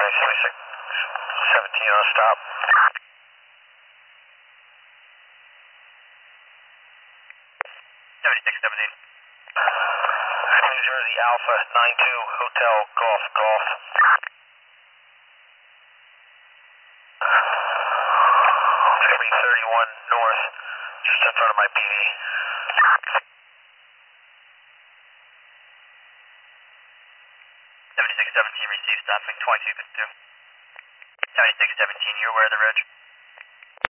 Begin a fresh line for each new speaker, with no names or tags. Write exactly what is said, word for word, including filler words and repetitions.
seventy-six seventeen on stop.
seventy-six seventeen.
New Jersey Alpha nine two Hotel Golf Golf. It's going to be thirty-one north, just in front of my P V.
seventy-six seventeen received stopping twenty-two fifty-two. seventy-six seventeen, you're aware of the reg?